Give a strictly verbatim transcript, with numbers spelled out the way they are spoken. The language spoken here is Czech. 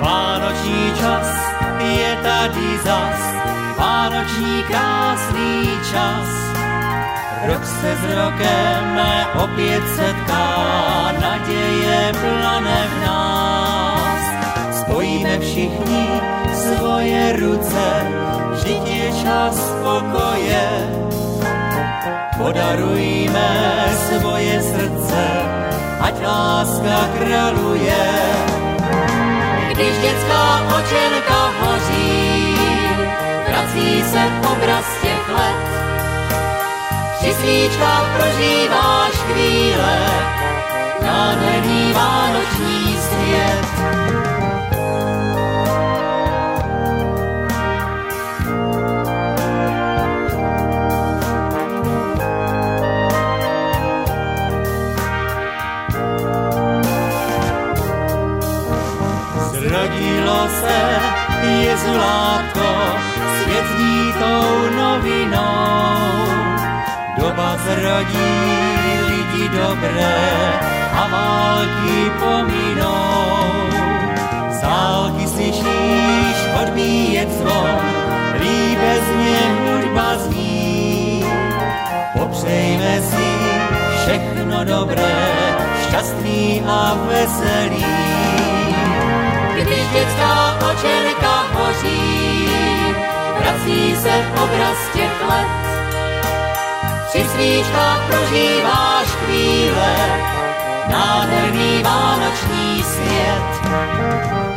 Vánoční čas je tady zas, vánoční krásný čas. Rok se s rokem opět setká, naděje plane v nás. Spojíme všichni svoje ruce, vždyť je čas pokoje. Podarujme svoje srdce, ať láska králuje. Když dětská očenka hoří, vrací se obraz těch let. Při svíčkách prožíváš chvíle, nádherný vánoční svět. Zrodilo se jezulátko, svět zní tou novinou. Doba zrodí lidi dobré a války pominou. Zálky slyšíš odbíjet zvon, líbezně hudba zní. Popřejme si všechno dobré, šťastný a veselý. Když dětská očenka hoří, vrací se obraz těch let. Při svíčkách prožíváš chvíle, nádherný vánoční svět.